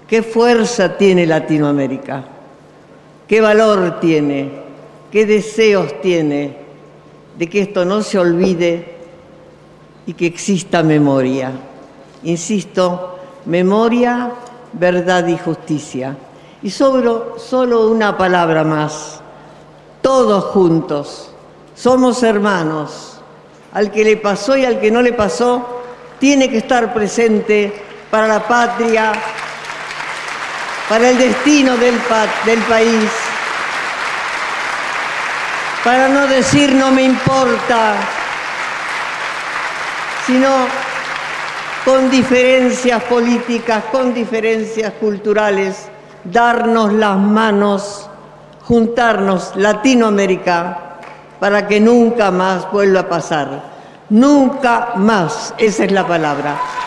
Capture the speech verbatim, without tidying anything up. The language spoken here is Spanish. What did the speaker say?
qué fuerza tiene Latinoamérica, qué valor tiene, qué deseos tiene de que esto no se olvide y que exista memoria. Insisto, memoria, verdad y justicia. Y solo, solo una palabra más. Todos juntos somos hermanos. Al que le pasó y al que no le pasó, tiene que estar presente para la patria, para el destino del, pa del país, para no decir no me importa, sino con diferencias políticas, con diferencias culturales, darnos las manos, juntarnos Latinoamérica, para que nunca más vuelva a pasar. Nunca más, esa es la palabra.